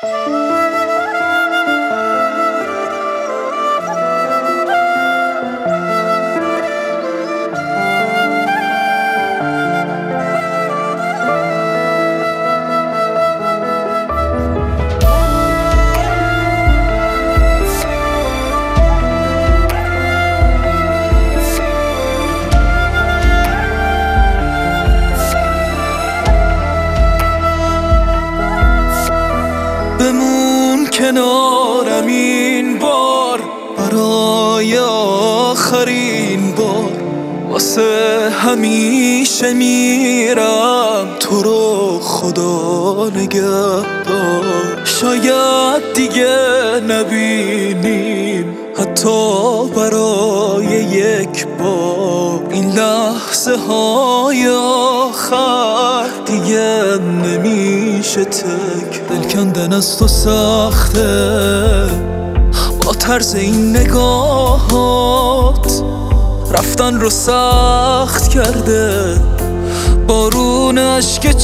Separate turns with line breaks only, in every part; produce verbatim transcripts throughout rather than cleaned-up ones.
بمون کنارم این بار، برای آخرین بار. واسه همیشه میرم، تو رو خدا نگهدار. شاید دیگه نبینیم حتی برای یک بار. این لحظه های آخر دیگه نمیشه تک. دل کندن از تو سخته با طرز این نگاهات، رفتن رو سخت کرده بارون اشک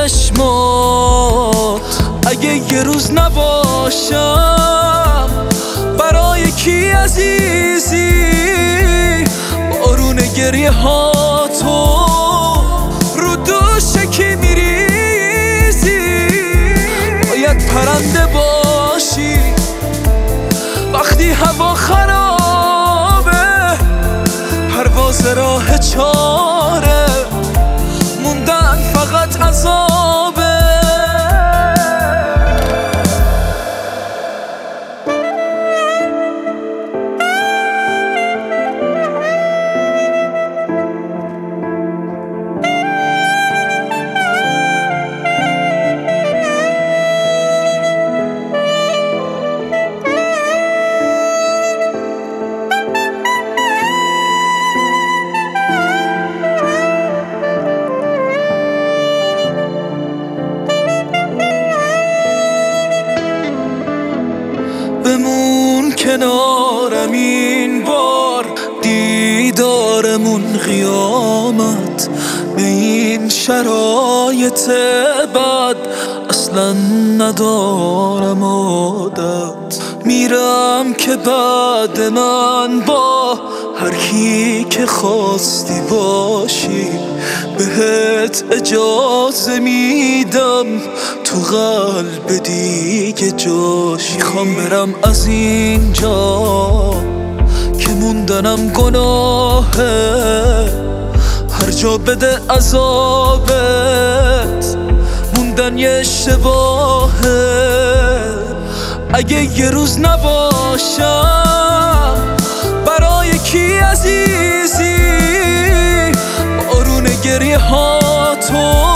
چشمات. اگه یه روز نباشم برای کی عزیزی، بارون گریه ها تو رو دوش کی میریزی. باید پرنده باشی وقتی هوا خرابه، پرواز راه چاره موندن فقط عذابه. بمون کنارم این بار، دیدارمون قیامت. به این شرایط بد اصلا ندارم عادت. میرم که بعد من با هر کی که خواستی باشی، بهت اجازه میدم تو قلب دیگه جاشی. میخوام برم از اینجا که موندنم گناهه، هر جا بده عذابت موندن یه اشتباهه. اگه یه روز نباشم برای کی عزیزی، بارون گریه ها تو